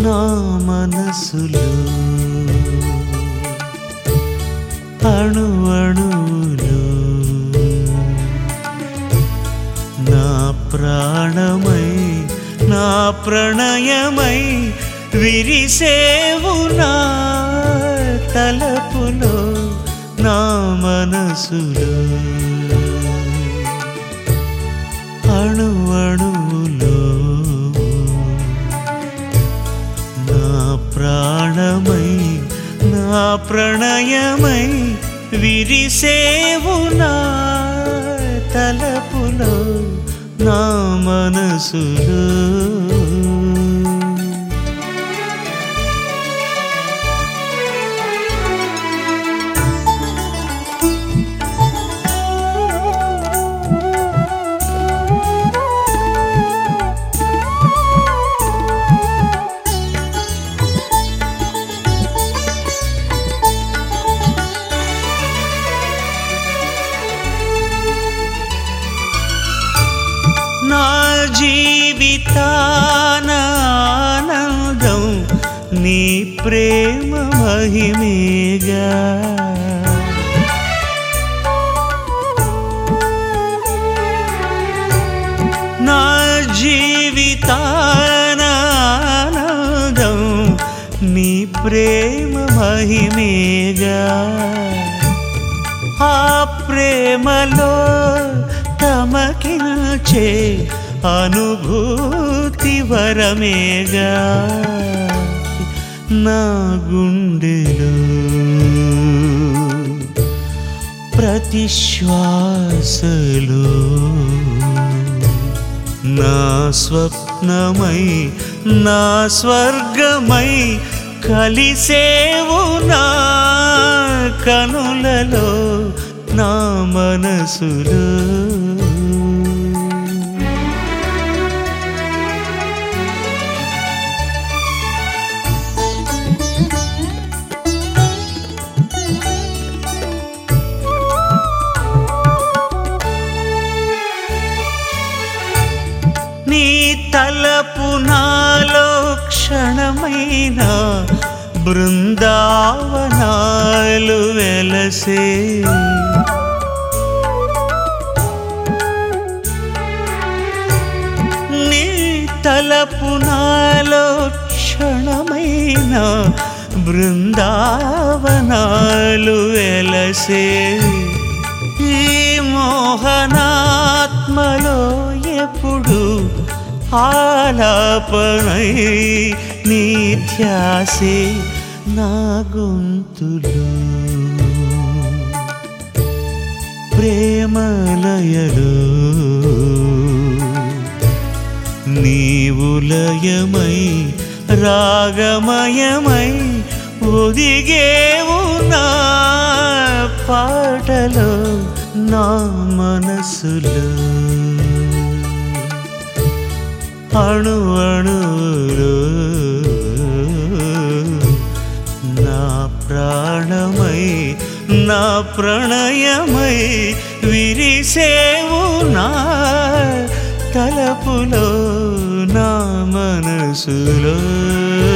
నా మనసులో అణు అణువులో నా ప్రాణమై నా ప్రణయమై విరిసేవు నా తలపులో నా మనసులో అణు అణువులో నా ప్రాణమై నా ప్రణయమై విరిసేవు నా తలపులో నా మనసులో నా జీవితాన ఆనందం నీ ప్రేమ మహిమేగా నా జీవితాన ఆనందం నీ ప్రేమ మహిమేగా ఆ ప్రేమలో తమకించే అనుభూతి వరమేగా నా గుండెలో ప్రతి శ్వాసలో నా స్వప్నమై నా స్వర్గమై కలిసేవు నా కనులలో నా మనసులో నీ తలపు నాలో క్షణమైన బృందావనాలు వెలసే నీ తలపు నాలో క్షణమైన బృందావనాలు వెలసే ఈ మోహనాత్మలో ఎప్పుడు ఆలాపనై నీ ధ్యాసే నా గొంతులో ప్రేమలయలో నీవు లయమై రాగమయమై ఒదిగేవు నా పాటలో నా మనసులో అణు అణువులో నా ప్రాణమై నా ప్రణయమై విరిసేవు నా తలపులో నా మనసులో